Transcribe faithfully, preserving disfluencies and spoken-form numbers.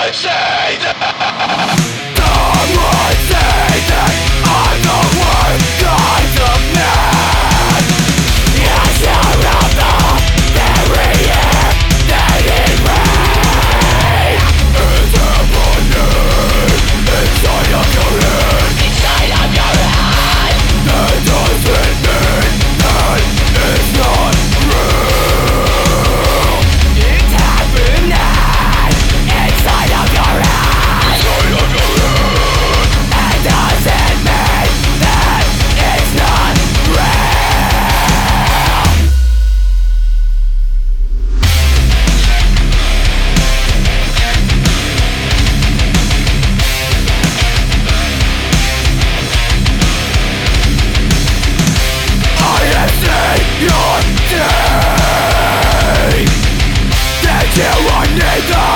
would say that Some would say that I'm the worst kind of man. Yes, you're of the very air that it rains. It's happening inside of your head. Inside of your head. That doesn't mean that it's not real. It's happening inside of your head. Inside of your head. That doesn't mean that it's not real. I have seen your day. That you are neither